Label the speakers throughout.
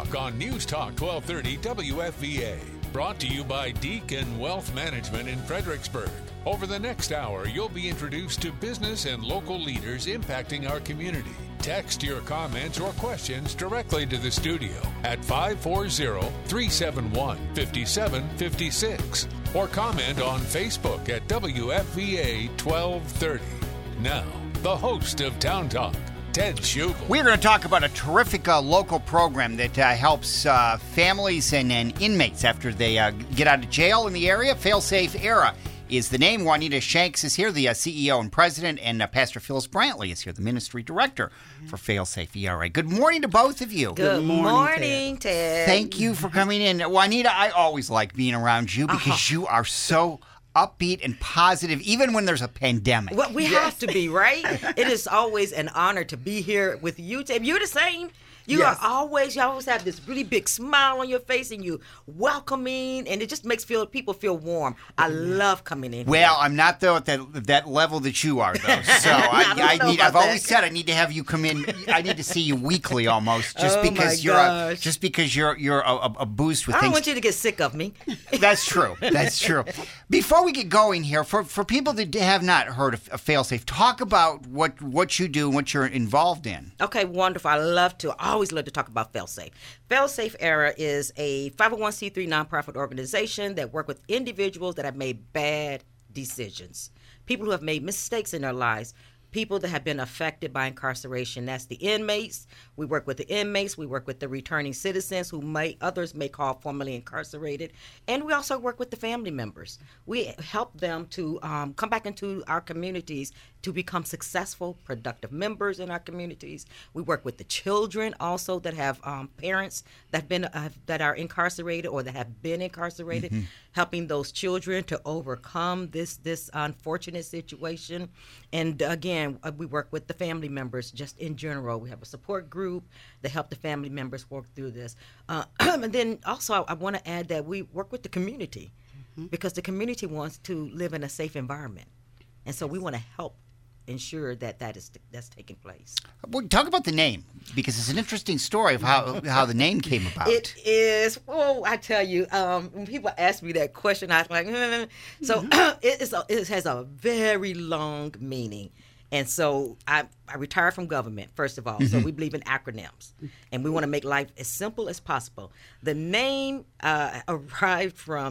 Speaker 1: Talk on News Talk 1230 WFVA. Brought to you by Deacon Wealth Management in Fredericksburg. Over the next hour, you'll be introduced to business and local leaders impacting our community. Text your comments or questions directly to the studio at 540-371-5756 or comment on Facebook at WFVA 1230. Now, the host of Town Talk, Ted Schugel.
Speaker 2: We're going to talk about a terrific local program that helps families and inmates after they get out of jail in the area. Failsafe Era is the name. Juanita Shanks is here, the CEO and president, and Pastor Phyllis Brantley is here, the ministry director for Failsafe ERA. Good morning to both of you.
Speaker 3: Good morning, Ted.
Speaker 2: Thank you for coming in. Juanita, I always like being around you because you are so upbeat and positive, even when there's a pandemic.
Speaker 3: Well, we have to be, right? It is always an honor to be here with you, Ted. You're the same. You always have this really big smile on your face, and you welcoming, and it just makes people feel warm. I love coming in.
Speaker 2: Well, I'm not though at that level that you are, though. So I've always said I need to have you come in. I need to see you weekly almost, just because you're a boost with things.
Speaker 3: I don't want you to get sick of me.
Speaker 2: That's true. That's true. Before we get going here, for people that have not heard of Failsafe, talk about what you do and what you're involved in.
Speaker 3: Okay, wonderful. I always love to talk about Failsafe. Failsafe Era is a 501c3 nonprofit organization that work with individuals that have made bad decisions, people who have made mistakes in their lives, people that have been affected by incarceration. That's the inmates. We work with the inmates. We work with the returning citizens who others may call formerly incarcerated. And we also work with the family members. We help them to come back into our communities to become successful, productive members in our communities. We work with the children also that have parents that are incarcerated or that have been incarcerated, helping those children to overcome this unfortunate situation. And again, we work with the family members just in general. We have a support group that help the family members work through this. And then also I want to add that we work with the community because the community wants to live in a safe environment. And so we want to help ensure that's taking place.
Speaker 2: Well, talk about the name, because it's an interesting story of how the name came about.
Speaker 3: It is. Oh, I tell you, when people ask me that question, I was like, So it has a very long meaning. And so I retired from government, first of all. So we believe in acronyms, and we want to make life as simple as possible. The name derives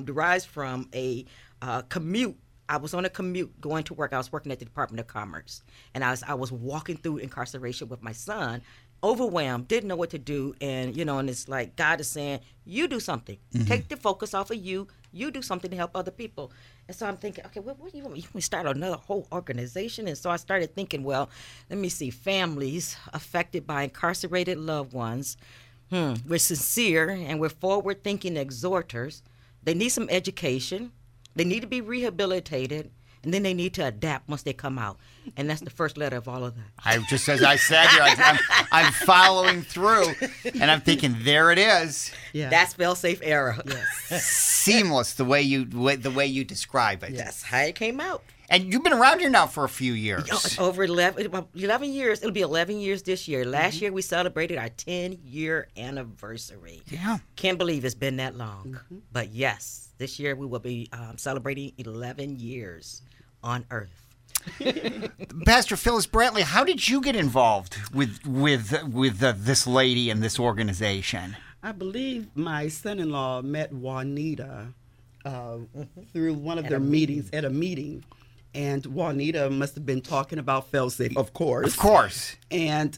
Speaker 3: from a commute. I was on a commute going to work. I was working at the Department of Commerce, and I was walking through incarceration with my son, overwhelmed, didn't know what to do, and and it's like God is saying, you do something. Take the focus off of you. You do something to help other people. And so I'm thinking, okay, what do you want me? You want me to start another whole organization? And so I started thinking, well, let me see, families affected by incarcerated loved ones. We're sincere and we're forward-thinking exhorters. They need some education. They need to be rehabilitated, and then they need to adapt once they come out. And that's the first letter of all of that.
Speaker 2: Just as I said here, I'm following through, and I'm thinking, there it is.
Speaker 3: Yeah. That's Failsafe Era.
Speaker 2: Yes. Seamless, the way you describe it.
Speaker 3: That's how it came out.
Speaker 2: And you've been around here now for a few years.
Speaker 3: Over 11 years. It'll be 11 years this year. Last year we celebrated our 10-year anniversary.
Speaker 2: Yeah.
Speaker 3: Can't believe it's been that long. But yes. This year we will be celebrating 11 years on Earth.
Speaker 2: Pastor Phyllis Brantley, how did you get involved with this lady and this organization?
Speaker 4: I believe my son-in-law met Juanita through one of their meetings, at a meeting. And Juanita must have been talking about Failsafe, of course.
Speaker 2: Of course.
Speaker 4: And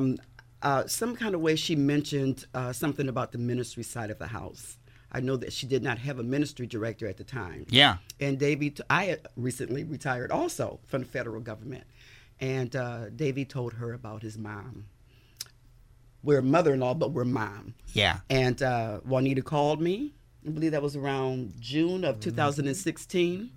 Speaker 4: some kind of way she mentioned something about the ministry side of the house. I know that she did not have a ministry director at the time.
Speaker 2: Yeah.
Speaker 4: And I recently retired also from the federal government. And Davey told her about his mom. We're mother-in-law, but we're mom.
Speaker 2: Yeah.
Speaker 4: And Juanita called me. I believe that was around June of 2016.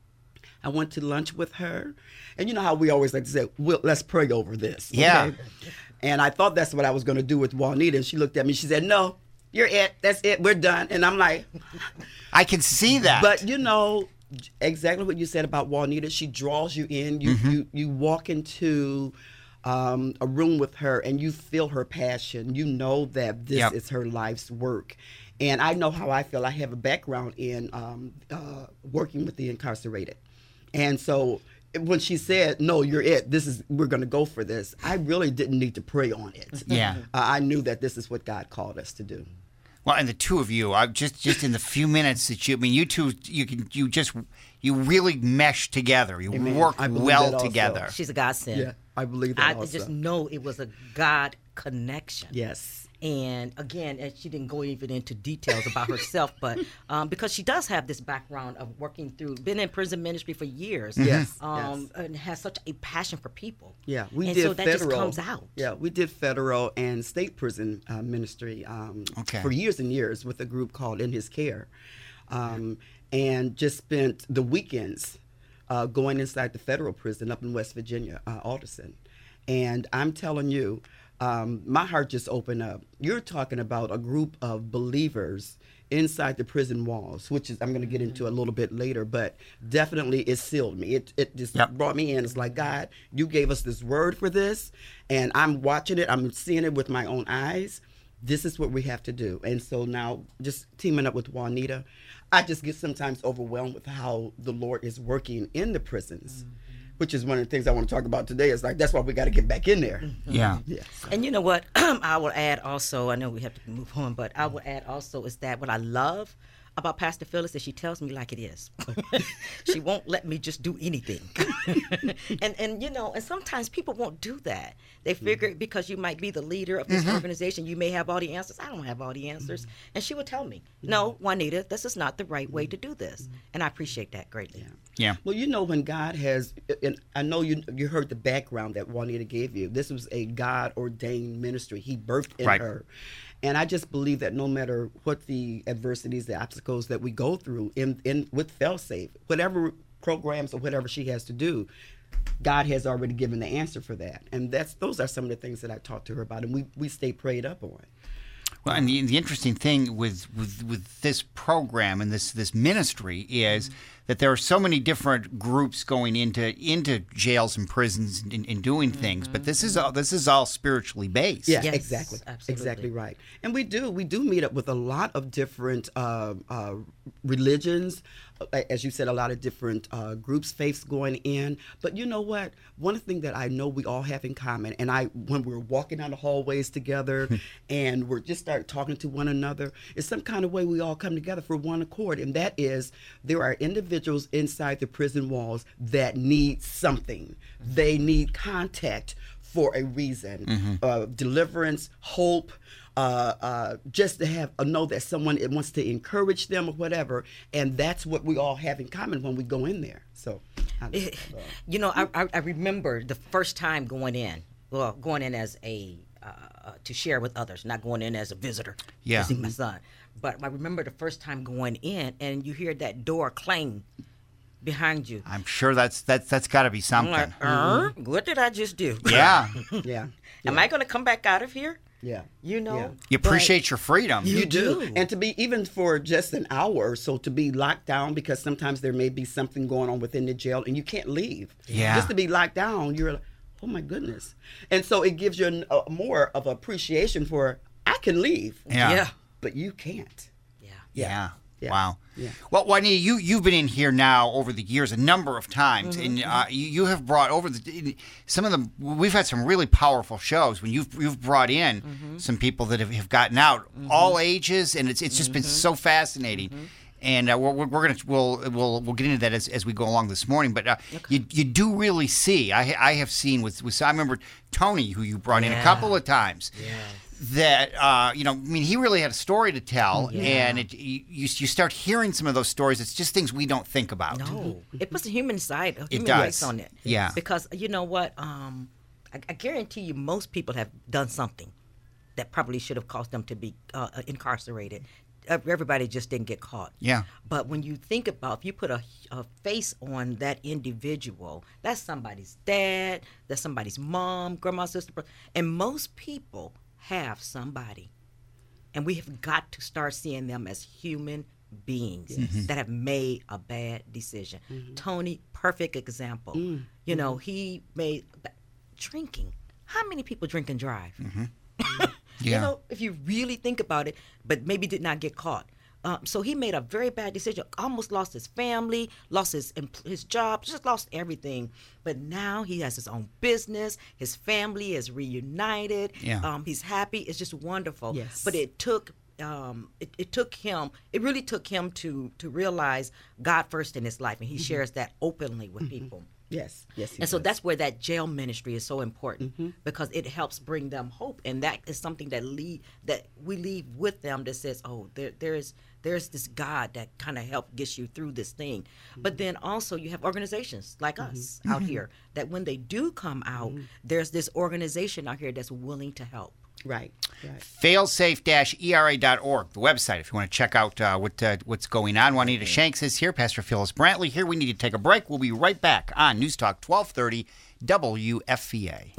Speaker 4: I went to lunch with her. And you know how we always like to say, let's pray over this. Okay?
Speaker 2: Yeah.
Speaker 4: And I thought that's what I was going to do with Juanita. And she looked at me. She said, no. You're it. That's it. We're done. And I'm like,
Speaker 2: I can see that.
Speaker 4: But exactly what you said about Juanita. She draws you in. You walk into a room with her and you feel her passion, you know that this is her life's work. And I know how I feel. I have a background in working with the incarcerated. And so when she said, no, you're it, we're going to go for this, I really didn't need to pray on it.
Speaker 2: Yeah.
Speaker 4: I knew that this is what God called us to do.
Speaker 2: Well, and the two of you, just in the few minutes that you two, you really mesh together. You
Speaker 4: Amen.
Speaker 2: work
Speaker 4: I believe
Speaker 2: well
Speaker 4: that also.
Speaker 2: together.
Speaker 3: She's a godsend.
Speaker 4: Yeah, I believe that
Speaker 3: I
Speaker 4: also.
Speaker 3: just know it was a God connection.
Speaker 4: Yes.
Speaker 3: And again, she didn't go even into details about herself, but because she does have this background of working through, been in prison ministry for years,
Speaker 4: Yes,
Speaker 3: and has such a passion for people.
Speaker 4: Yeah, we
Speaker 3: and
Speaker 4: did
Speaker 3: so that
Speaker 4: federal.
Speaker 3: just comes out.
Speaker 4: Yeah, we did federal and state prison ministry for years and years with a group called In His Care, and just spent the weekends going inside the federal prison up in West Virginia, Alderson. And I'm telling you, my heart just opened up. You're talking about a group of believers inside the prison walls, which is I'm going to get into a little bit later, but definitely it sealed me. It just brought me in. It's like, God, you gave us this word for this, and I'm watching it. I'm seeing it with my own eyes. This is what we have to do. And so now just teaming up with Juanita, I just get sometimes overwhelmed with how the Lord is working in the prisons. Which is one of the things I want to talk about today. Is like, that's why we got to get back in there.
Speaker 2: Yeah.
Speaker 4: Yes.
Speaker 3: And you know what? I will add also, I know we have to move on, but I will add also is that what I love about Pastor Phyllis is she tells me like it is. She won't let me just do anything. and you know, and sometimes people won't do that. They figure because you might be the leader of this organization, you may have all the answers. I don't have all the answers. And she would tell me, no, Juanita, this is not the right way to do this. And I appreciate that greatly.
Speaker 2: Yeah.
Speaker 4: Well, you know, when God has, and I know you heard the background that Juanita gave you. This was a God-ordained ministry. He birthed in her. And I just believe that no matter what the adversities, the obstacles that we go through in with FailSafe, whatever programs or whatever she has to do, God has already given the answer for that. And those are some of the things that I talked to her about, and we stay prayed up on.
Speaker 2: Well, and the interesting thing with this program and this ministry is that there are so many different groups going into jails and prisons and doing things, but this is all spiritually based.
Speaker 4: Yeah,
Speaker 3: Yes,
Speaker 4: exactly.
Speaker 3: absolutely.
Speaker 4: Exactly right. And we do meet up with a lot of different religions, as you said, a lot of different groups, faiths going in. But you know what? One thing that I know we all have in common, and when we're walking down the hallways together and we're just start talking to one another, is some kind of way we all come together for one accord, and that is there are individuals inside the prison walls that need something. They need contact for a reason, deliverance, hope, just to know that someone wants to encourage them or whatever, and that's what we all have in common when we go in there. So,
Speaker 3: you know, I remember the first time going in as a to share with others, not going in as a visitor to see my son. But I remember the first time going in, and you hear that door clang behind you.
Speaker 2: I'm sure that's got to be something.
Speaker 3: I'm like, what did I just do?
Speaker 2: Yeah.
Speaker 4: yeah.
Speaker 3: Am I going to come back out of here?
Speaker 4: Yeah.
Speaker 3: You know?
Speaker 4: Yeah.
Speaker 2: You appreciate your freedom.
Speaker 4: You do. And to be, even for just an hour or so, to be locked down, because sometimes there may be something going on within the jail and you can't leave.
Speaker 2: Yeah.
Speaker 4: Just to be locked down, you're like, oh my goodness. And so it gives you more of appreciation for, I can leave.
Speaker 2: Yeah.
Speaker 4: But you can't.
Speaker 2: Yeah.
Speaker 4: Yeah.
Speaker 2: Wow.
Speaker 4: Yeah.
Speaker 2: Well, Juanita, you've been in here now over the years a number of times, and you have brought over some of them. We've had some really powerful shows when you've brought in some people that have gotten out, all ages, and it's just been so fascinating. And we'll get into that as we go along this morning. But you do really see. I have seen with I remember Tony, who you brought in a couple of times. Yeah. That he really had a story to tell, and you start hearing some of those stories. It's just things we don't think about.
Speaker 3: No, it puts the human side, human
Speaker 2: does.
Speaker 3: face on it.
Speaker 2: Yeah,
Speaker 3: because you know what? I guarantee you, most people have done something that probably should have caused them to be incarcerated. Everybody just didn't get caught.
Speaker 2: Yeah.
Speaker 3: But when you think about, if you put a face on that individual, that's somebody's dad, that's somebody's mom, grandma, sister, brother, and most people have somebody, and we have got to start seeing them as human beings that have made a bad decision. Tony, perfect example. You know, he made drinking How many people drink and drive?
Speaker 2: Mm-hmm.
Speaker 3: You know, if you really think about it, but maybe did not get caught. So he made a very bad decision, almost lost his family, lost his job, just lost everything. But now he has his own business. His family is reunited.
Speaker 2: Yeah.
Speaker 3: He's happy. It's just wonderful.
Speaker 4: Yes.
Speaker 3: But it really took him to realize God first in his life, and he shares that openly with people.
Speaker 4: Yes, yes.
Speaker 3: And so that's where that jail ministry is so important, because it helps bring them hope, and that is something that we leave with them that says, oh, there's this God that kind of help gets you through this thing. But then also you have organizations like us out here that when they do come out, there's this organization out here that's willing to help.
Speaker 4: Right.
Speaker 2: Failsafe-era.org, the website, if you want to check out what's going on. Juanita Shanks is here. Pastor Phyllis Brantley here. We need to take a break. We'll be right back on News Talk 1230 WFVA.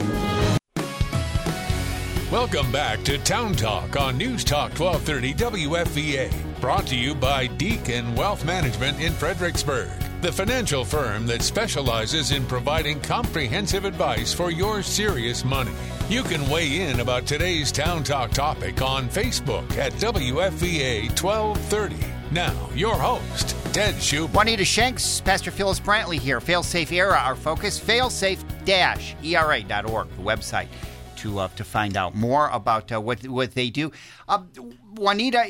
Speaker 1: Welcome back to Town Talk on News Talk 1230 WFVA. Brought to you by Deacon Wealth Management in Fredericksburg, the financial firm that specializes in providing comprehensive advice for your serious money. You can weigh in about today's Town Talk topic on Facebook at WFVA 1230. Now, your host, Ted Schubert.
Speaker 2: Juanita Shanks, Pastor Phyllis Brantley here. Failsafe Era, our focus. Failsafe-era.org, the website, to find out more about what they do. Juanita,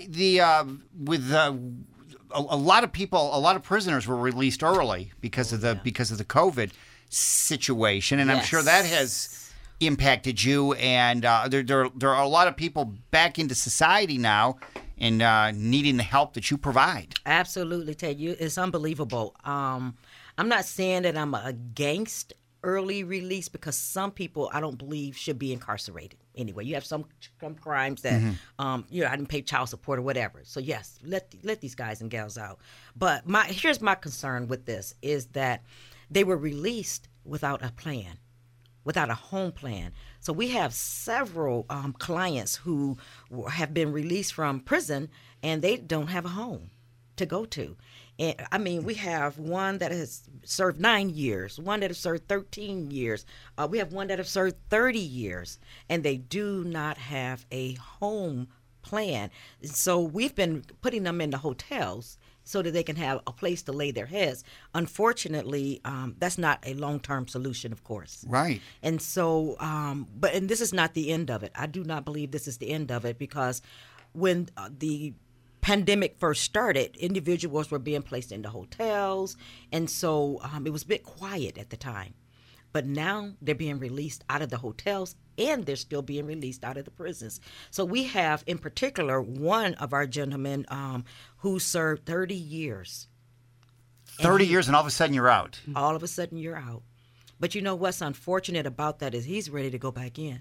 Speaker 2: a lot of prisoners were released early because of the COVID situation, and I'm sure that has impacted you. And there are a lot of people back into society now and needing the help that you provide.
Speaker 3: Absolutely, Ted. It's unbelievable. I'm not saying that I'm against early release, because some people I don't believe should be incarcerated anyway. You have some crimes that I didn't pay child support or whatever. So yes, let these guys and gals out. But here's my concern with this is that they were released without a plan, without a home plan. So we have several clients who have been released from prison and they don't have a home to go to. And I mean, we have one that has served 9 years, one that has served 13 years. We have one that has served 30 years, and they do not have a home plan. So we've been putting them in the hotels so that they can have a place to lay their heads. Unfortunately, that's not a long-term solution, of course.
Speaker 2: Right.
Speaker 3: And so, and this is not the end of it. I do not believe this is the end of it, because when the pandemic first started, individuals were being placed into hotels, and so it was a bit quiet at the time. But now they're being released out of the hotels, and they're still being released out of the prisons. So we have, in particular, one of our gentlemen who served 30 years.
Speaker 2: 30 years, and all of a sudden you're out.
Speaker 3: All of a sudden you're out. But you know what's unfortunate about that is he's ready to go back in.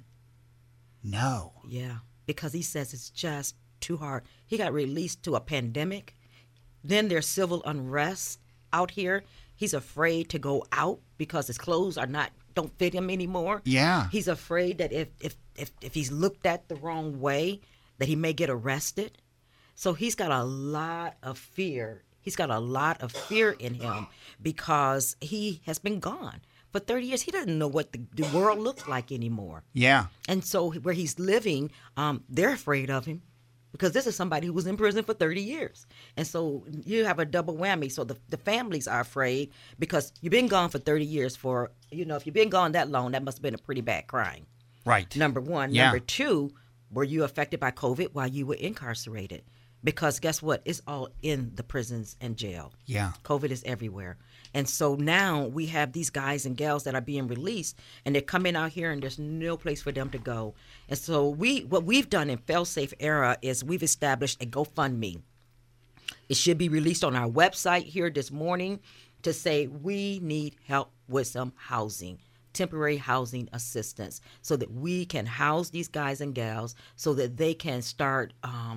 Speaker 2: No.
Speaker 3: Yeah, because he says it's just too hard. He got released to a pandemic. Then there's civil unrest out here. He's afraid to go out because his clothes don't fit him anymore.
Speaker 2: Yeah.
Speaker 3: He's afraid that if he's looked at the wrong way, that he may get arrested. So he's got a lot of fear. He's got a lot of fear in him because he has been gone for 30 years. He doesn't know what the world looks like anymore.
Speaker 2: Yeah.
Speaker 3: And so where he's living, they're afraid of him, because this is somebody who was in prison for 30 years. And so you have a double whammy. So the families are afraid because you've been gone for 30 years if you've been gone that long, that must have been a pretty bad crime.
Speaker 2: Right.
Speaker 3: Number one. Yeah. Number two, were you affected by COVID while you were incarcerated? Because guess what? It's all in the prisons and jail. Yeah. COVID is everywhere. And so now we have these guys and gals that are being released, and they're coming out here, and there's no place for them to go. And so what we've done in Failsafe Era is we've established a GoFundMe. It should be released on our website here this morning to say we need help with some housing, temporary housing assistance, so that we can house these guys and gals so that they can start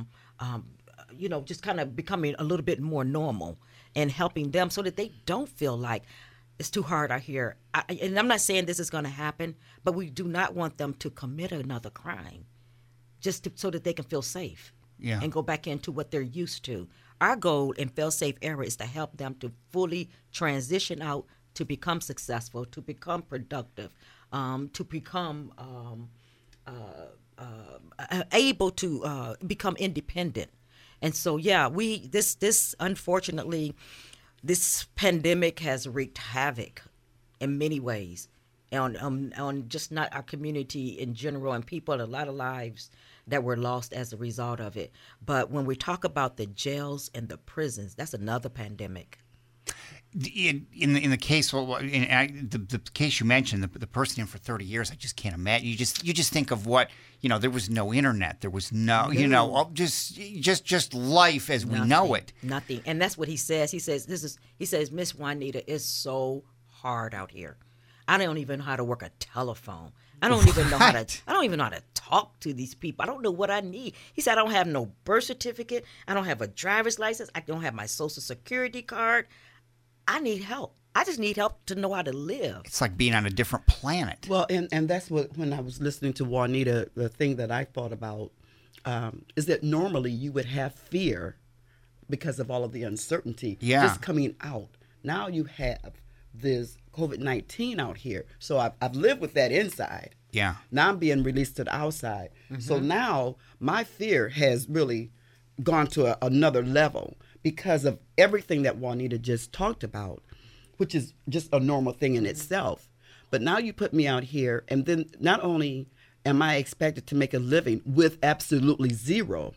Speaker 3: just kind of becoming a little bit more normal and helping them so that they don't feel like it's too hard out here. And I'm not saying this is going to happen, but we do not want them to commit another crime so that they can feel safe and go back into what they're used to. Our goal in Failsafe Era is to help them to fully transition out, to become successful, to become productive, to become able to become independent. And so, yeah, this unfortunately, this pandemic has wreaked havoc in many ways on just not our community in general, and people, a lot of lives that were lost as a result of it. But when we talk about the jails and the prisons, that's another pandemic.
Speaker 2: In the case, the case you mentioned, the person in for 30 years, I just can't imagine. You just think of what, there was no internet, there was no, just life as we know it.
Speaker 3: Nothing, and that's what he says. He says Miss Juanita, is so hard out here. I don't even know how to work a telephone. I don't even know how to talk to these people. I don't know what I need. He said, I don't have no birth certificate. I don't have a driver's license. I don't have my Social Security card. I need help. I just need help to know how to live.
Speaker 2: It's like being on a different planet.
Speaker 4: Well, and that's what, when I was listening to Juanita, the thing that I thought about is that normally you would have fear because of all of the uncertainty just coming out. Now you have this COVID-19 out here. So I've lived with that inside.
Speaker 2: Yeah.
Speaker 4: Now I'm being released to the outside. Mm-hmm. So now my fear has really gone to another level because of everything that Juanita just talked about, which is just a normal thing in itself. But now you put me out here, and then not only am I expected to make a living with absolutely zero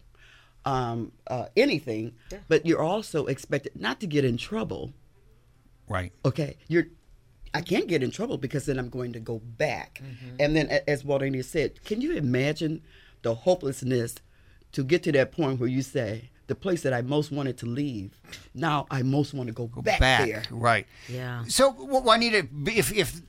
Speaker 4: anything, but you're also expected not to get in trouble.
Speaker 2: Right.
Speaker 4: Okay. I can't get in trouble because then I'm going to go back. Mm-hmm. And then, as Juanita said, can you imagine the hopelessness to get to that point where you say, the place that I most wanted to leave, now I most want to go back there.
Speaker 2: Right.
Speaker 3: Yeah.
Speaker 2: So, Juanita, if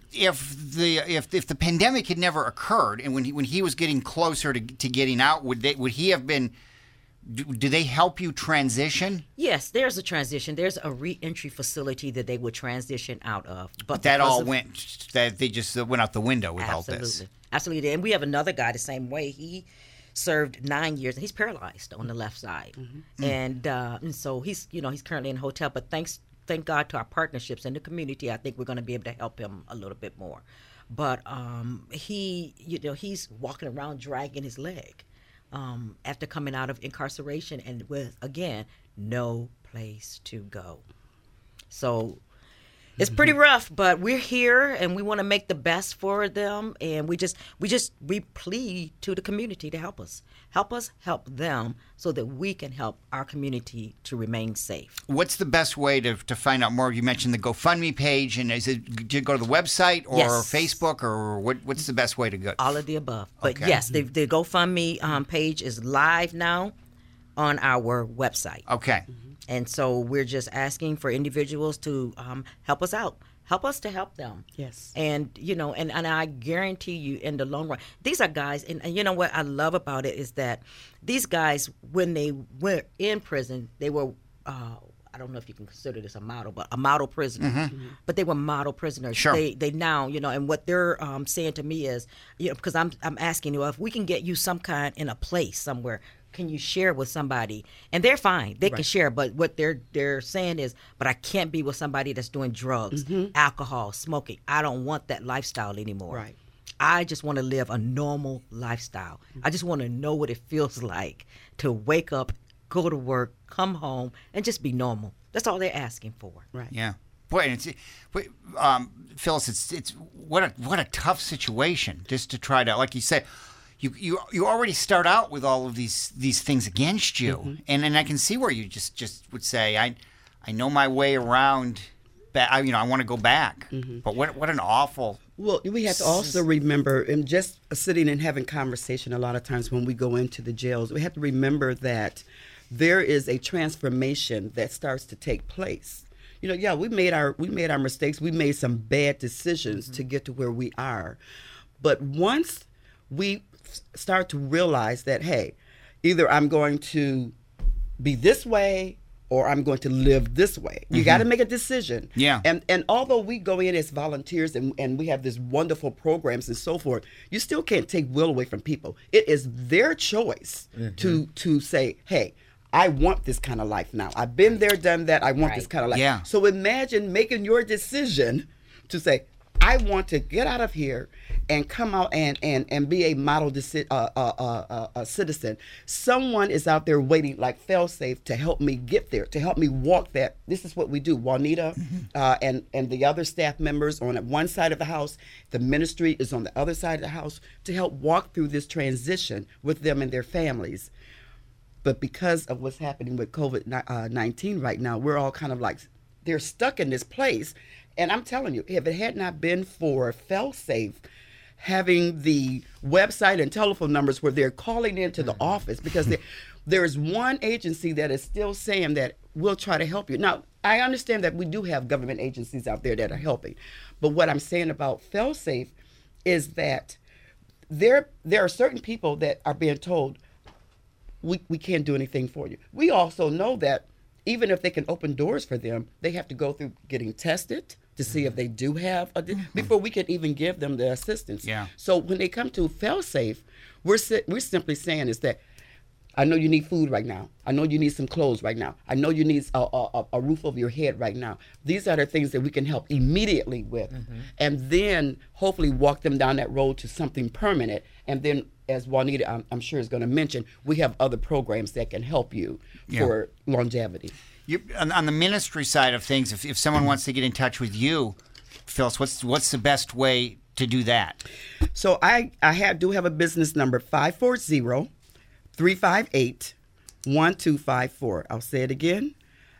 Speaker 2: the pandemic had never occurred, and when he was getting closer to getting out, would he have been? Do they help you transition?
Speaker 3: Yes, there's a transition. There's a re-entry facility that they would transition out of. But
Speaker 2: they just went out the window with all this.
Speaker 3: Absolutely. And we have another guy the same way. He served 9 years, and he's paralyzed on the left side. Mm-hmm. And so he's currently in a hotel. But thank God to our partnerships in the community, I think we're going to be able to help him a little bit more. But he's walking around dragging his leg. After coming out of incarceration and with, again, no place to go. So it's pretty rough, but we're here and we want to make the best for them. And we plead to the community to help us help them so that we can help our community to remain safe.
Speaker 2: What's the best way to find out more? You mentioned the GoFundMe page, and do you go to the website or Facebook, or what's the best way to go?
Speaker 3: All of the above. But yes, the GoFundMe page is live now on our website.
Speaker 2: Okay.
Speaker 3: Mm-hmm. And so we're just asking for individuals to help us out. Help us to help them.
Speaker 4: Yes.
Speaker 3: And, and I guarantee you in the long run, these are guys, and you know what I love about it is that these guys, when they were in prison, they were, I don't know if you can consider this a model prisoner, mm-hmm. but they were model prisoners.
Speaker 2: Sure.
Speaker 3: They now, and what they're saying to me is, because I'm asking if we can get you some kind in a place somewhere, can you share with somebody? And they're fine. They can share. But what they're saying is, but I can't be with somebody that's doing drugs, mm-hmm. alcohol, smoking. I don't want that lifestyle anymore.
Speaker 4: Right.
Speaker 3: I just want to live a normal lifestyle. Mm-hmm. I just want to know what it feels like to wake up, go to work, come home, and just be normal. That's all they're asking for.
Speaker 4: Right.
Speaker 2: Yeah. Boy, Phyllis, it's what a tough situation just to try to, like you said, You already start out with all of these things against you, mm-hmm. and I can see where you just would say, I know my way around. I want to go back. Mm-hmm. But what an awful.
Speaker 4: Well, we have to also remember, and just sitting and having conversation a lot of times when we go into the jails, we have to remember that there is a transformation that starts to take place. We made our mistakes. We made some bad decisions mm-hmm. to get to where we are, but once we start to realize that, hey, either I'm going to be this way or I'm going to live this way. You mm-hmm. got to make a decision.
Speaker 2: Yeah.
Speaker 4: And although we go in as volunteers and we have these wonderful programs and so forth, you still can't take will away from people. It is their choice mm-hmm. to say, hey, I want this kind of life now. I've been there, done that. I want this kind of life.
Speaker 2: Yeah.
Speaker 4: So imagine making your decision to say, I I want to get out of here and come out and be a model citizen. Someone is out there waiting, like Failsafe, to help me get there, to help me walk that. This is what we do. Juanita and the other staff members on one side of the house, the ministry is on the other side of the house, to help walk through this transition with them and their families. But because of what's happening with COVID-19 right now, we're all kind of like, they're stuck in this place. And I'm telling you, if it had not been for Failsafe having the website and telephone numbers where they're calling into the office, because there's one agency that is still saying that we'll try to help you. Now, I understand that we do have government agencies out there that are helping. But what I'm saying about Failsafe is that there are certain people that are being told, we can't do anything for you. We also know that even if they can open doors for them, they have to go through getting tested to see if they do have before we can even give them the assistance.
Speaker 2: Yeah.
Speaker 4: So when they come to Failsafe, we're simply saying is that I know you need food right now. I know you need some clothes right now. I know you need a roof over your head right now. These are the things that we can help immediately with, and then hopefully walk them down that road to something permanent. And then, as Juanita, I'm sure is going to mention, we have other programs that can help you for longevity.
Speaker 2: On the ministry side of things, if someone wants to get in touch with you, Phyllis, what's the best way to do that?
Speaker 4: So I do have a business number, 540-358-1254. I'll say it again,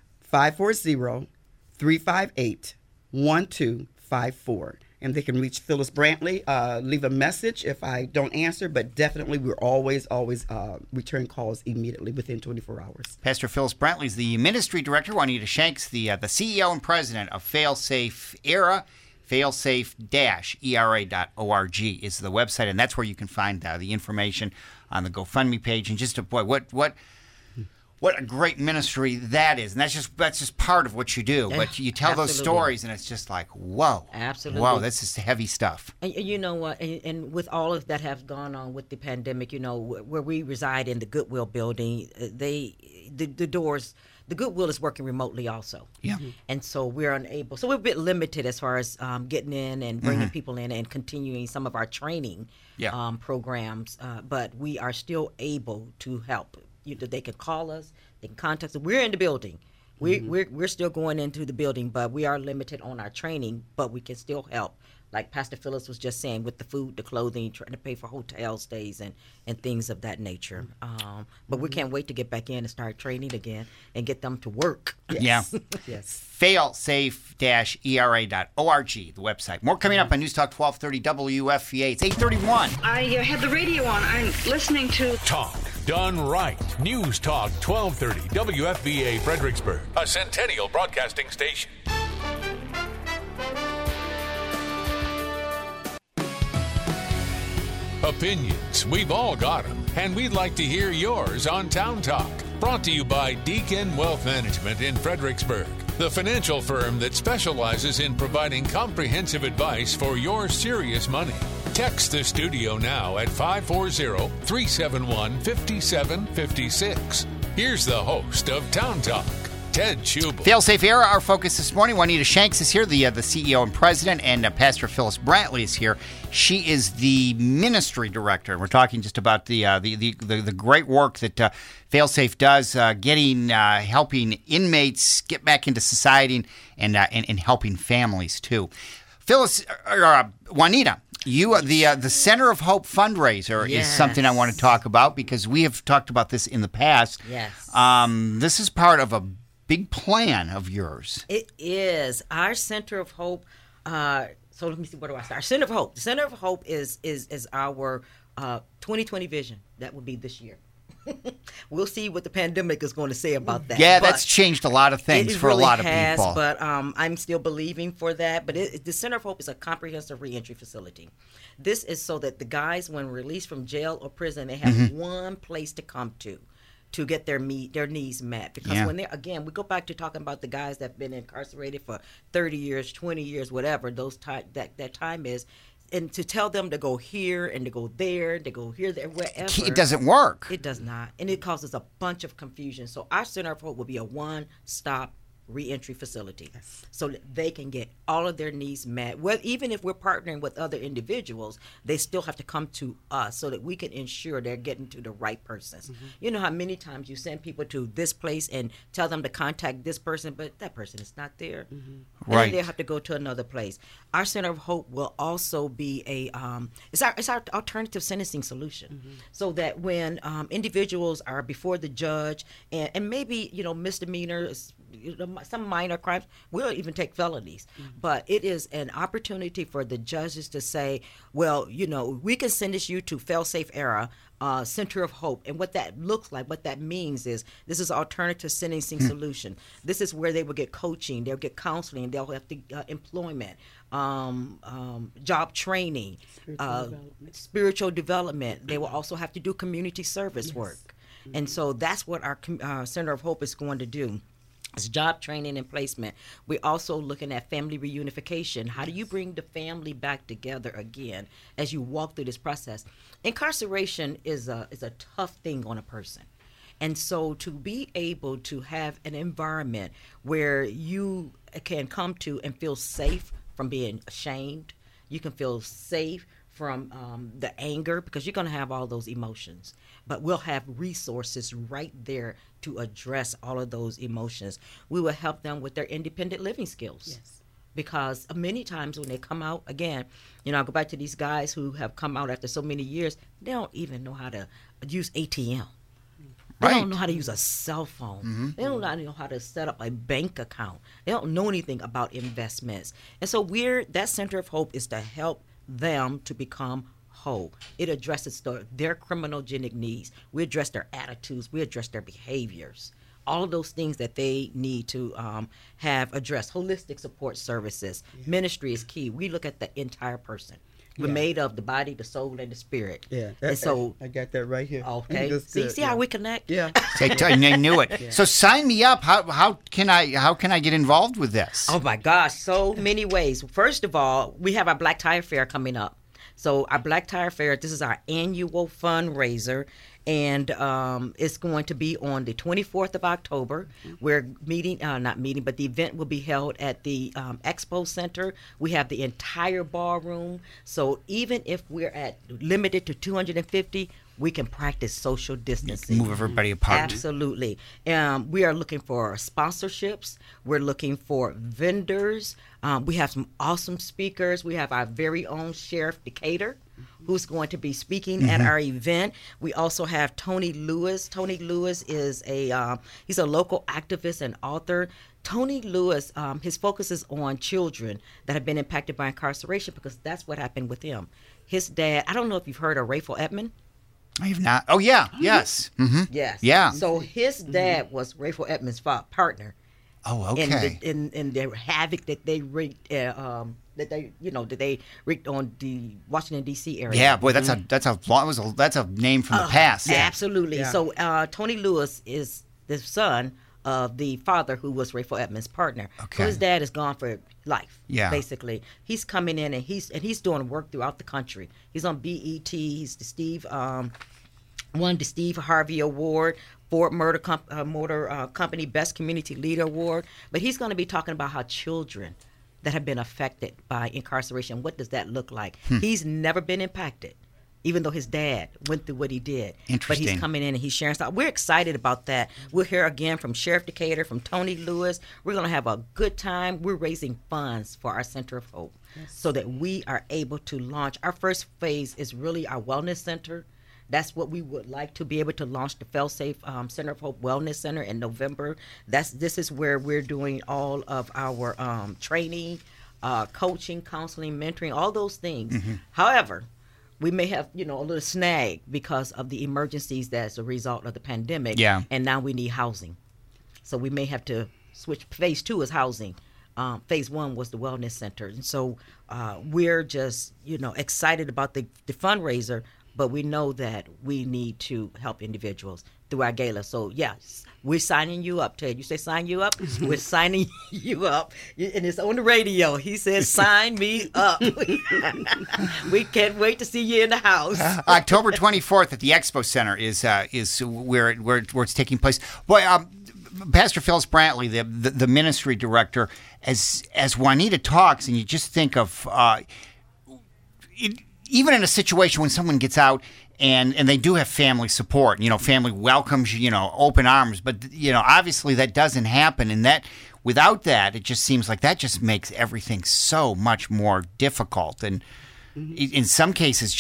Speaker 4: 540-358-1254. And they can reach Phyllis Brantley, leave a message if I don't answer, but definitely we're always return calls immediately within 24 hours.
Speaker 2: Pastor Phyllis Brantley is the ministry director. Juanita Shanks, the CEO and president of Failsafe ERA. Failsafe-era.org is the website, and that's where you can find the information on the GoFundMe page. And just what a great ministry that is. And that's just part of what you do. But you tell those stories, and it's just like, whoa. Absolutely. Whoa, this is heavy stuff.
Speaker 3: And you know what? And with all of that have gone on with the pandemic, where we reside in the Goodwill building, the doors, the Goodwill is working remotely also.
Speaker 2: Yeah.
Speaker 3: And so we're unable. So we're a bit limited as far as getting in and bringing people in and continuing some of our training programs. But we are still able to help. They can call us, they can contact us. We're in the building. We're still going into the building, but we are limited on our training, but we can still help. Like Pastor Phyllis was just saying, with the food, the clothing, trying to pay for hotel stays and things of that nature. But we can't wait to get back in and start training again and get them to work.
Speaker 2: Yes.
Speaker 4: Yes.
Speaker 2: Failsafe-era.org, the website. More coming up on News Talk 1230 WFVA. It's 8:31.
Speaker 5: I had the radio on. I'm listening to
Speaker 1: Talk Done Right. News Talk 1230 WFVA Fredericksburg, a Centennial Broadcasting station. Opinions, we've all got them, and we'd like to hear yours on Town Talk. Brought to you by Deacon Wealth Management in Fredericksburg, the financial firm that specializes in providing comprehensive advice for your serious money. Text the studio now at 540-371-5756. Here's the host of Town Talk, Ted Schubel.
Speaker 2: Failsafe ERA, our focus this morning. Juanita Shanks is here, the CEO and president, and Pastor Phyllis Brantley is here. She is the ministry director. We're talking just about the great work that Failsafe does, helping inmates get back into society and helping families too. Phyllis, Juanita, the Center of Hope fundraiser is something I want to talk about because we have talked about this in the past.
Speaker 3: Yes.
Speaker 2: This is part of a big plan of yours.
Speaker 3: It is. Our Center of Hope, so let me see, where do I start? Our Center of Hope. The Center of Hope is our 2020 vision. That will be this year. We'll see what the pandemic is going to say about that.
Speaker 2: Yeah, that's changed a lot of things for
Speaker 3: really
Speaker 2: a lot of
Speaker 3: has,
Speaker 2: people.
Speaker 3: But I'm still believing for that. But the Center of Hope is a comprehensive reentry facility. This is so that the guys, when released from jail or prison, they have one place to come to get their needs met. Because when we go back to talking about the guys that have been incarcerated for 30 years, 20 years, whatever that time is, and to tell them to go here and to go there, to go here, there, wherever.
Speaker 2: It doesn't work.
Speaker 3: It does not. And it causes a bunch of confusion. So our Center of Hope will be a one-stop reentry facility, so that they can get all of their needs met. Well, even if we're partnering with other individuals, they still have to come to us so that we can ensure they're getting to the right persons. You know how many times you send people to this place and tell them to contact this person, but that person is not there.
Speaker 2: Right.
Speaker 3: And they'll have to go to another place. Our Center of Hope will also be it's our alternative sentencing solution, so that when individuals are before the judge and maybe, you know, misdemeanors, some minor crimes, we'll even take felonies. But it is an opportunity for the judges to say, well, you know, we can sentence you to Fail-Safe Era, Center of Hope. And what that looks like, what that means is this is alternative sentencing solution. This is where they will get coaching, they'll get counseling, they'll have employment, job training, spiritual development. They will also have to do community service work. And so that's what our Center of Hope is going to do. It's job training and placement. We're also looking at family reunification. How do you bring the family back together again as you walk through this process? Incarceration is a tough thing on a person. And so to be able to have an environment where you can come to and feel safe from being ashamed, you can feel safe from the anger, because you're going to have all those emotions. But we'll have resources right there to address all of those emotions. We will help them with their independent living skills. Because many times when they come out, again, you know, I go back to these guys who have come out after so many years, they don't even know how to use ATM. They don't know how to use a cell phone. They don't know how to set up a bank account. They don't know anything about investments. And so that Center of Hope is to help them to become whole. It addresses their criminogenic needs. We address their attitudes. We address their behaviors. All of those things that they need to have addressed. Holistic support services. Ministry is key. We look at the entire person. We're made of the body, the soul, and the spirit. And so
Speaker 4: I got that right here.
Speaker 3: Okay. See how we connect?
Speaker 2: I knew it. So sign me up. How can I get involved with this?
Speaker 3: Oh my gosh, so many ways. First of all, we have our Black Tire Fair coming up. So our Black Tire Fair, this is our annual fundraiser, and it's going to be on the 24th of October. We're the event will be held at the Expo Center. We have the entire ballroom. So even if we're limited to 250, we can practice social distancing.
Speaker 2: Move everybody apart.
Speaker 3: Absolutely. We are looking for sponsorships. We're looking for vendors. We have some awesome speakers. We have our very own Sheriff Decatur, who's going to be speaking at our event. We also have Tony Lewis. Tony Lewis is he's a local activist and author. Tony Lewis, his focus is on children that have been impacted by incarceration, because that's what happened with him. His dad, I don't know if you've heard of Rayful Edmond.
Speaker 2: I have not. Oh, yeah. Yes.
Speaker 3: Yes.
Speaker 2: Yeah.
Speaker 3: So his dad was Rayful Edmond's partner.
Speaker 2: Oh, okay.
Speaker 3: In the havoc that they wreaked, that they wreaked on the Washington D.C. area.
Speaker 2: Yeah, boy, that's a name from the past.
Speaker 3: Absolutely. Yeah. So Tony Lewis is the son of the father who was Rayful Edmond's partner.
Speaker 2: Okay.
Speaker 3: So his dad is gone for life.
Speaker 2: Yeah.
Speaker 3: Basically, he's coming in and he's doing work throughout the country. He's on BET. He's the won the Steve Harvey Award, Ford Motor Company Best Community Leader Award. But he's going to be talking about how children that have been affected by incarceration, what does that look like? He's never been impacted, even though his dad went through what he did.
Speaker 2: Interesting.
Speaker 3: But he's coming in and he's sharing stuff. We're excited about that. We'll hear again from Sheriff Decatur, from Tony Lewis. We're going to have a good time. We're raising funds for our Center of Hope so that we are able to launch. Our first phase is really our wellness center. That's what we would like to be able to launch, the Fail-Safe Center of Hope Wellness Center in November. This is where we're doing all of our training, coaching, counseling, mentoring, all those things. However, we may have, a little snag because of the emergencies that's a result of the pandemic.
Speaker 2: Yeah.
Speaker 3: And now we need housing. So we may have to switch. Phase 2 is housing. Phase 1 was the wellness center. And so we're just, excited about the fundraiser, but we know that we need to help individuals through our gala. So, yes, we're signing you up, Ted. You say sign you up? We're signing you up. And it's on the radio. He says, sign me up. We can't wait to see you in the house.
Speaker 2: October 24th at the Expo Center is where it's taking place. Boy, Pastor Phyllis Brantley, the ministry director, as Juanita talks, and you just think of even in a situation when someone gets out and they do have family support, family welcomes, open arms, but obviously that doesn't happen, and that without that, it just seems like that just makes everything so much more difficult, and in some cases,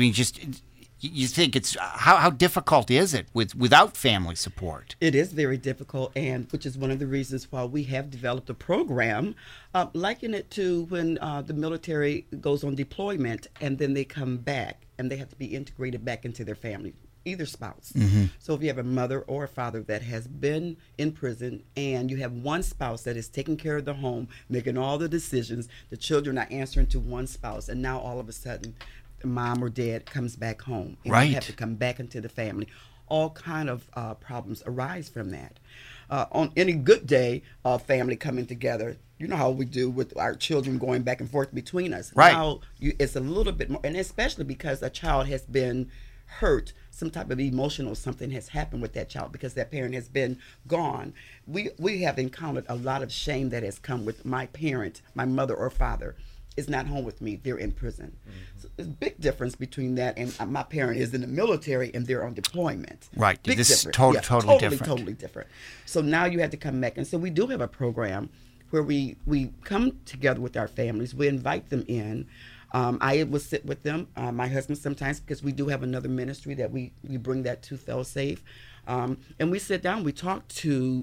Speaker 2: you think it's how difficult is it without family support?
Speaker 4: It is very difficult, and which is one of the reasons why we have developed a program, liken it to when the military goes on deployment and then they come back and they have to be integrated back into their family, either spouse. So if you have a mother or a father that has been in prison and you have one spouse that is taking care of the home, making all the decisions, the children are answering to one spouse, and now all of a sudden mom or dad comes back home and you have to come back into the family. All kind of problems arise from that. On any good day, family coming together, you know how we do with our children going back and forth between us.
Speaker 2: Right.
Speaker 4: Now it's a little bit more, and especially because a child has been hurt, some type of emotional something has happened with that child because that parent has been gone. We have encountered a lot of shame that has come with my parent, my mother or father is not home with me, they're in prison. So there's a big difference between that and my parent is in the military and they're on deployment.
Speaker 2: Right,
Speaker 4: Big
Speaker 2: this
Speaker 4: difference.
Speaker 2: is totally different.
Speaker 4: Totally different. So now you have to come back. And so we do have a program where we come together with our families, we invite them in. I will sit with them, my husband sometimes, because we do have another ministry that we bring that to Failsafe. And we sit down, we talk to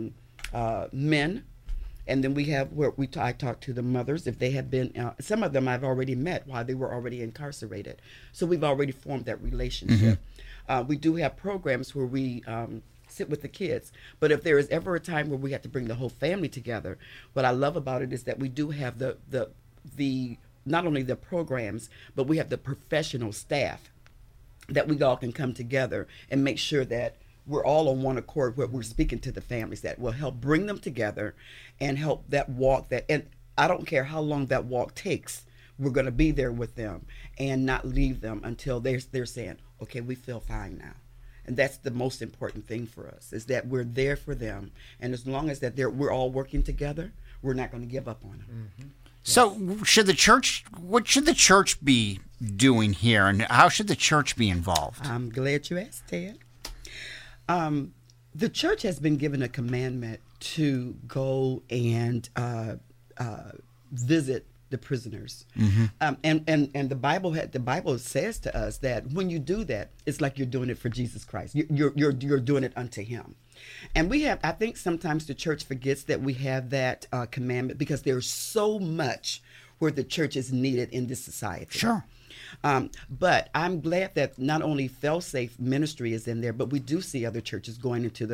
Speaker 4: men, and then we have where I talk to the mothers if they have been. Some of them I've already met while they were already incarcerated, so we've already formed that relationship. We do have programs where we sit with the kids, but if there is ever a time where we have to bring the whole family together, what I love about it is that we do have the not only the programs, but we have the professional staff that we all can come together and make sure that we're all on one accord where we're speaking to the families that will help bring them together and help that walk and I don't care how long that walk takes, we're going to be there with them and not leave them until they're saying, okay, we feel fine now. And that's the most important thing for us, is that we're there for them. And as long as that we're all working together, we're not going to give up on them.
Speaker 2: So what should the church be doing here, and how should the church be involved?
Speaker 4: I'm glad you asked, Ted. The church has been given a commandment to go and visit the prisoners, and the Bible says to us that when you do that, it's like you're doing it for Jesus Christ. You're doing it unto Him. And I think sometimes the church forgets that we have that commandment because there's so much where the church is needed in this society.
Speaker 2: Sure.
Speaker 4: But I'm glad that not only Failsafe Ministry is in there, but we do see other churches going into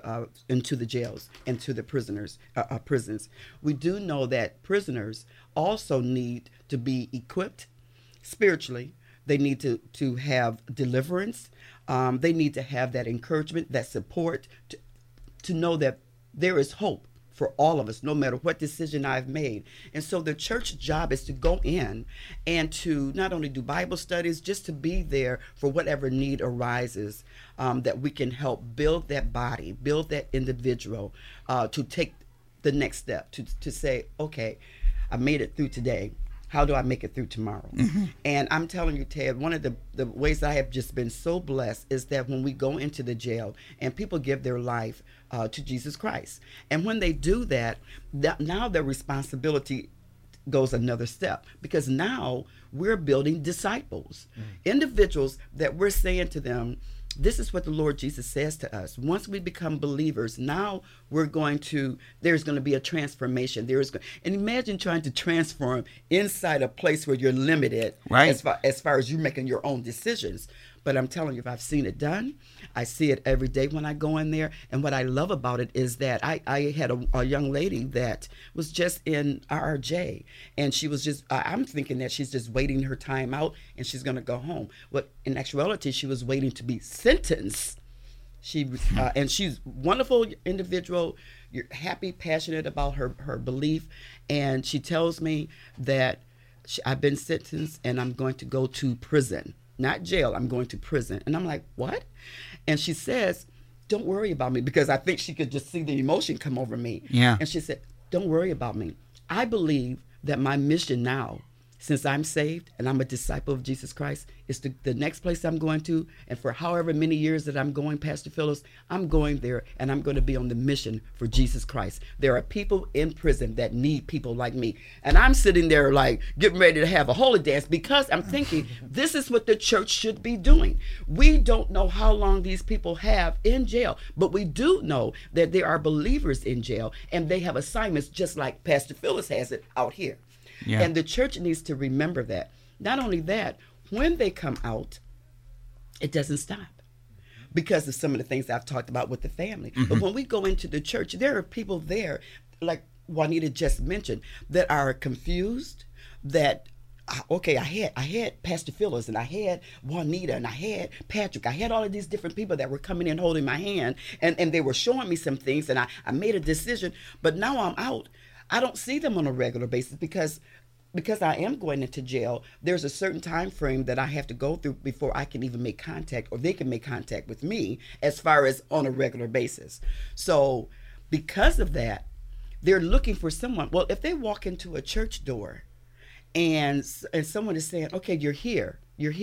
Speaker 4: the jails, into the prisons. We do know that prisoners also need to be equipped spiritually. They need to have deliverance. They need to have that encouragement, that support, to know that there is hope for all of us, no matter what decision I've made. And so the church job is to go in and to not only do Bible studies, just to be there for whatever need arises, that we can help build that body, build that individual, to take the next step, to say, okay, I made it through today. How do I make it through tomorrow? And I'm telling you, Ted, one of the ways I have just been so blessed is that when we go into the jail and people give their life to Jesus Christ. And when they do that, now their responsibility goes another step, because now we're building disciples, individuals that we're saying to them, this is what the Lord Jesus says to us. Once we become believers, now there's going to be a transformation. And imagine trying to transform inside a place where you're limited,
Speaker 2: right,
Speaker 4: as far as you making your own decisions. But I'm telling you, if I've seen it done, I see it every day when I go in there. And what I love about it is that I had a young lady that was just in RRJ, and she was just, I'm thinking that she's just waiting her time out and she's going to go home. But in actuality, she was waiting to be sentenced. And she's a wonderful individual. You're happy, passionate about her belief. And she tells me that I've been sentenced and I'm going to go to prison. Not jail, I'm going to prison. And I'm like, what? And she says, don't worry about me, because I think she could just see the emotion come over me.
Speaker 2: Yeah.
Speaker 4: And she said, don't worry about me. I believe that my mission now, since I'm saved and I'm a disciple of Jesus Christ, is the next place I'm going to, and for however many years that I'm going, Pastor Phyllis, I'm going there, and I'm going to be on the mission for Jesus Christ. There are people in prison that need people like me. And I'm sitting there like getting ready to have a holy dance, because I'm thinking this is what the church should be doing. We don't know how long these people have in jail, but we do know that there are believers in jail, and they have assignments just like Pastor Phyllis has it out here. Yeah. And the church needs to remember that. Not only that, when they come out, it doesn't stop because of some of the things I've talked about with the family. Mm-hmm. But when we go into the church, there are people there, like Juanita just mentioned, that are confused, that, okay, I had Pastor Phyllis, and I had Juanita, and I had Patrick. I had all of these different people that were coming in holding my hand, and they were showing me some things, and I made a decision. But now I'm out. I don't see them on a regular basis because I am going into jail. There's a certain time frame that I have to go through before I can even make contact, or they can make contact with me as far as on a regular basis. So because of that, they're looking for someone. Well, if they walk into a church door and someone is saying, okay, you're here,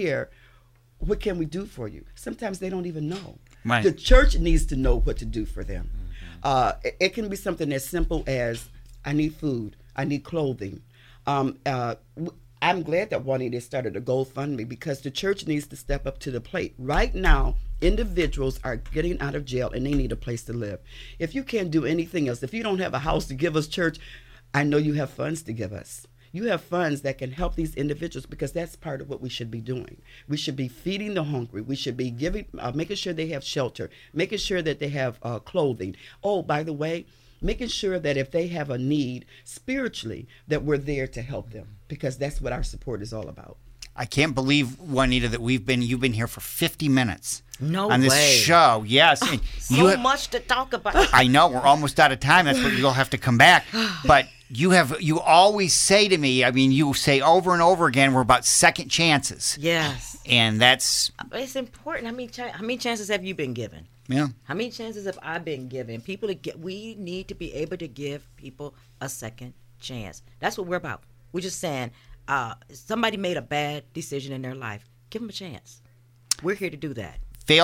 Speaker 4: what can we do for you? Sometimes they don't even know. Right. The church needs to know what to do for them. Mm-hmm. It can be something as simple as, I need food, I need clothing. I'm glad that Juanita started a GoFundMe, because the church needs to step up to the plate. Right now, individuals are getting out of jail and they need a place to live. If you can't do anything else, if you don't have a house to give us, church, I know you have funds to give us. You have funds that can help these individuals, because that's part of what we should be doing. We should be feeding the hungry. We should be making sure they have shelter, making sure that they have clothing. Oh, by the way, making sure that if they have a need spiritually, that we're there to help them, because that's what our support is all about.
Speaker 2: I can't believe, Juanita, that you've been here for 50 minutes.
Speaker 3: No
Speaker 2: on this
Speaker 3: way.
Speaker 2: show. Yes.
Speaker 3: So much to talk about.
Speaker 2: I know, we're almost out of time. That's where you'll have to come back. But you always say to me, I mean, you say over and over again, we're about second chances.
Speaker 3: Yes.
Speaker 2: And it's
Speaker 3: important. How many chances have you been given?
Speaker 2: Yeah.
Speaker 3: How many chances have I been given? We need to be able to give people a second chance. That's what we're about. We're just saying, somebody made a bad decision in their life. Give them a chance. We're here to do that.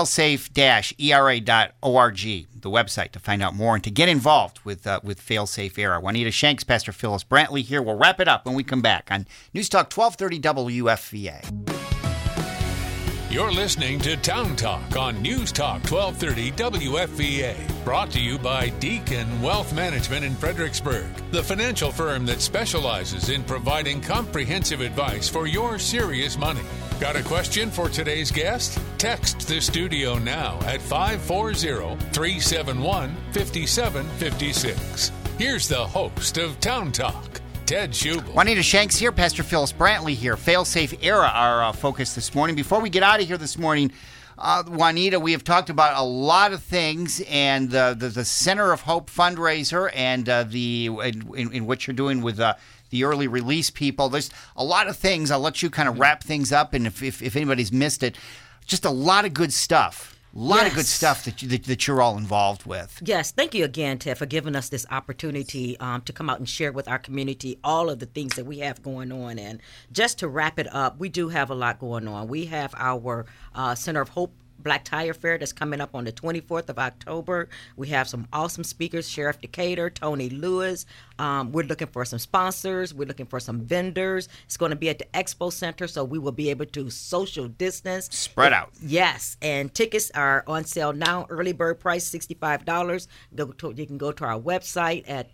Speaker 2: Failsafe-era.org, the website to find out more and to get involved with Failsafe Era. Juanita Shanks, Pastor Phyllis Brantley here. We'll wrap it up when we come back on News Talk 1230 WFVA.
Speaker 1: You're listening to Town Talk on News Talk 1230 WFVA. Brought to you by Deacon Wealth Management in Fredericksburg, the financial firm that specializes in providing comprehensive advice for your serious money. Got a question for today's guest? Text the studio now at 540-371-5756. Here's the host of Town Talk, Ted Schubel.
Speaker 2: Juanita Shanks here, Pastor Phyllis Brantley here. Failsafe Era, our focus this morning. Before we get out of here this morning, Juanita, we have talked about a lot of things, and the Center of Hope fundraiser, and in what you're doing with the early release people. There's a lot of things. I'll let you kind of wrap things up, and if anybody's missed it, just a lot of good stuff. A lot of good stuff that you're all involved with.
Speaker 3: Yes. Thank you again, Ted, for giving us this opportunity to come out and share with our community all of the things that we have going on. And just to wrap it up, we do have a lot going on. We have our Center of Hope Black Tire Fair that's coming up on the 24th of October. We have some awesome speakers, Sheriff Decatur, Tony Lewis. We're looking for some sponsors. We're looking for some vendors. It's going to be at the Expo Center, so we will be able to social distance.
Speaker 2: Spread out.
Speaker 3: Yes, and tickets are on sale now. Early bird price, $65. You can go to our website at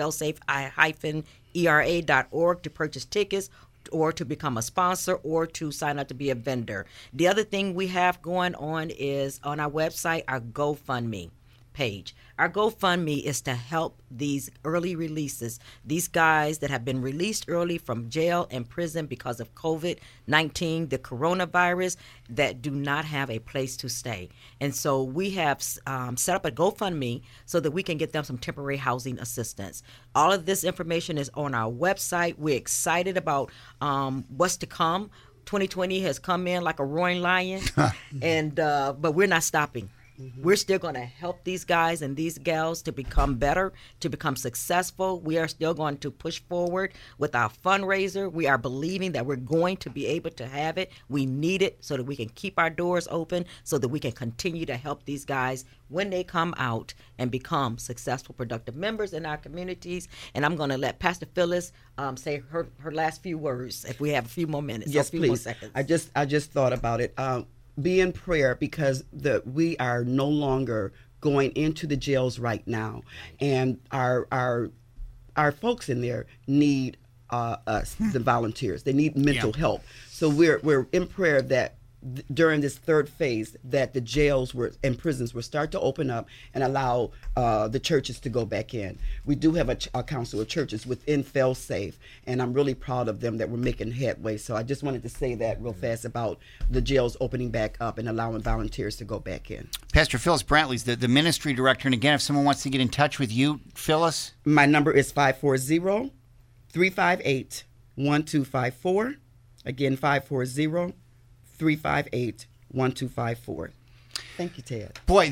Speaker 3: failsafe-era.org to purchase tickets, or to become a sponsor, or to sign up to be a vendor. The other thing we have going on is on our website, our GoFundMe page. Our GoFundMe is to help these early releases, these guys that have been released early from jail and prison because of COVID-19, the coronavirus, that do not have a place to stay. And so we have set up a GoFundMe so that we can get them some temporary housing assistance. All of this information is on our website. We're excited about what's to come. 2020 has come in like a roaring lion, but we're not stopping. We're still going to help these guys and these gals to become better, to become successful. We are still going to push forward with our fundraiser. We are believing that we're going to be able to have it. We need it so that we can keep our doors open, so that we can continue to help these guys when they come out and become successful, productive members in our communities. And I'm going to let Pastor Phyllis say her last few words if we have a few more minutes.
Speaker 4: Yes,
Speaker 3: a few
Speaker 4: please.
Speaker 3: More seconds.
Speaker 4: I just thought about it. Be in prayer, because we are no longer going into the jails right now, and our folks in there need us, the volunteers. They need mental help. So we're in prayer that during this third phase, that the jails and prisons will start to open up and allow the churches to go back in. We do have a council of churches within Failsafe, and I'm really proud of them that we're making headway. So I just wanted to say that real fast about the jails opening back up and allowing volunteers to go back in.
Speaker 2: Pastor Phyllis Brantley's the ministry director. And again, if someone wants to get in touch with you, Phyllis?
Speaker 4: My number is 540-358-1254. Again, 540-358-1254. Thank you, Ted.
Speaker 2: Boy,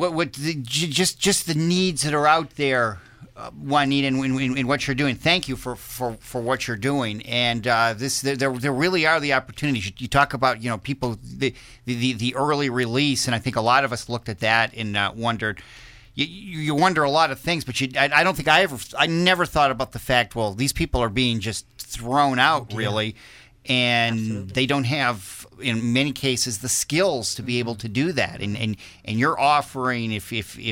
Speaker 2: just the needs that are out there, Juanita, in what you're doing. Thank you for what you're doing. And there really are the opportunities. You talk about people the early release, and I think a lot of us looked at that and wondered. You wonder a lot of things, but I don't think I never thought about the fact. Well, these people are being just thrown out, really. And Absolutely. They don't have, in many cases, the skills to be able to do that. And you're offering, if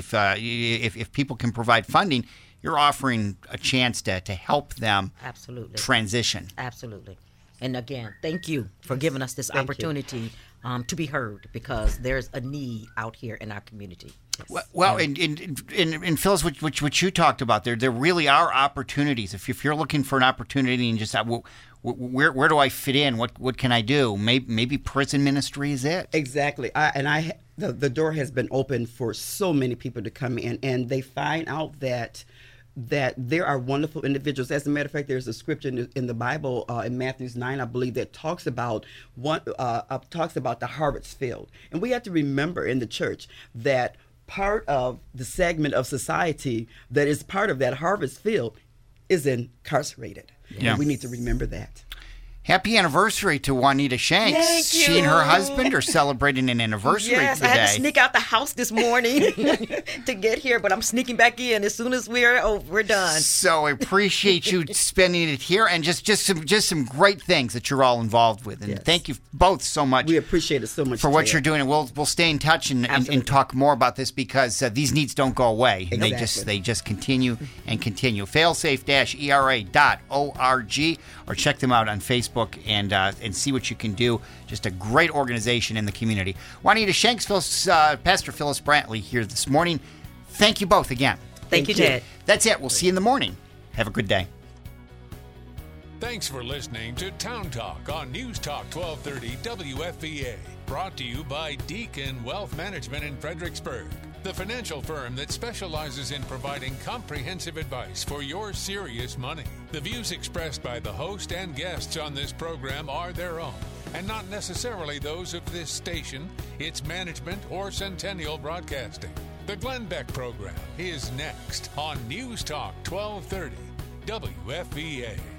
Speaker 2: people can provide funding, you're offering a chance to help them
Speaker 3: Absolutely.
Speaker 2: Transition.
Speaker 3: Absolutely. And again, thank you for giving us this opportunity to be heard, because there's a need out here in our community. Yes.
Speaker 2: Well, and Phyllis, what you talked about, there really are opportunities. If you're looking for an opportunity and just where do I fit in? What can I do? Maybe prison ministry is it.
Speaker 4: Exactly. The door has been open for so many people to come in, and they find out that there are wonderful individuals. As a matter of fact, there's a scripture in the Bible in Matthew 9, I believe, that talks about the harvest field. And we have to remember in the church that part of the segment of society that is part of that harvest field is incarcerated. Yeah. And we need to remember that.
Speaker 2: Happy anniversary to Juanita Shanks.
Speaker 3: Thank you.
Speaker 2: She and her husband are celebrating an anniversary today.
Speaker 3: Yes, I had to sneak out the house this morning to get here, but I'm sneaking back in as soon as we're done.
Speaker 2: So I appreciate you spending it here, and just some great things that you're all involved with. And thank you both so much.
Speaker 4: We appreciate it so much
Speaker 2: for what you're doing, and we'll stay in touch and talk more about this, because these needs don't go away.
Speaker 4: Exactly.
Speaker 2: They just continue and continue. Failsafe-era.org, or check them out on Facebook. And see what you can do. Just a great organization in the community. Juanita Shanks, Pastor Phyllis Brantley here this morning. Thank you both again.
Speaker 3: Thank you, Ted.
Speaker 2: That's it. We'll see you in the morning. Have a good day.
Speaker 1: Thanks for listening to Town Talk on News Talk 1230 WFVA. Brought to you by Deacon Wealth Management in Fredericksburg, the financial firm that specializes in providing comprehensive advice for your serious money. The views expressed by the host and guests on this program are their own, and not necessarily those of this station, its management, or Centennial Broadcasting. The Glenn Beck program is next on News Talk 1230 WFVA.